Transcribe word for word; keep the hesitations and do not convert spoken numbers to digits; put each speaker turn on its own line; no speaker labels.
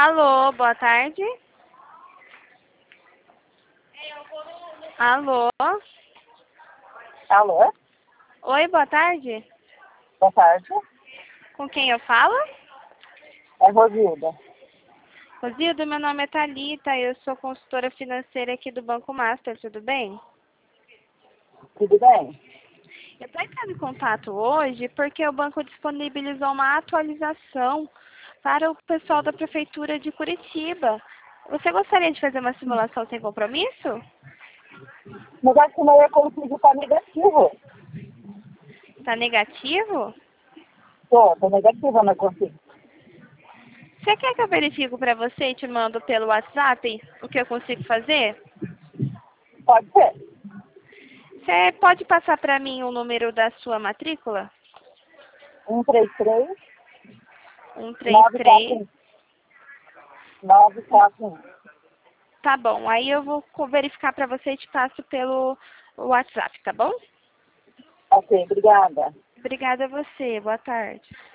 Alô, boa tarde. Alô?
Alô?
Oi, boa tarde.
Boa tarde.
Com quem eu falo?
É Rosilda.
Rosildo, meu nome é Thalita, eu sou consultora financeira aqui do Banco Master, tudo bem?
Tudo bem?
Eu estou entrando em contato hoje porque o banco disponibilizou uma atualização para o pessoal da Prefeitura de Curitiba. Você gostaria de fazer uma simulação sem compromisso?
Mas acho que não é consigo estar negativo.
Está negativo?
Tô, tô negativa, não consigo.
Você quer que eu verifique para você e te mando pelo WhatsApp o que eu consigo fazer?
Pode ser.
Você pode passar para mim o número da sua matrícula?
um três três,
um três
nove quatro
três.
um. nove quatro um.
Tá bom, aí eu vou co- verificar para você e te passo pelo WhatsApp, tá bom?
Ok, obrigada.
Obrigada a você, boa tarde.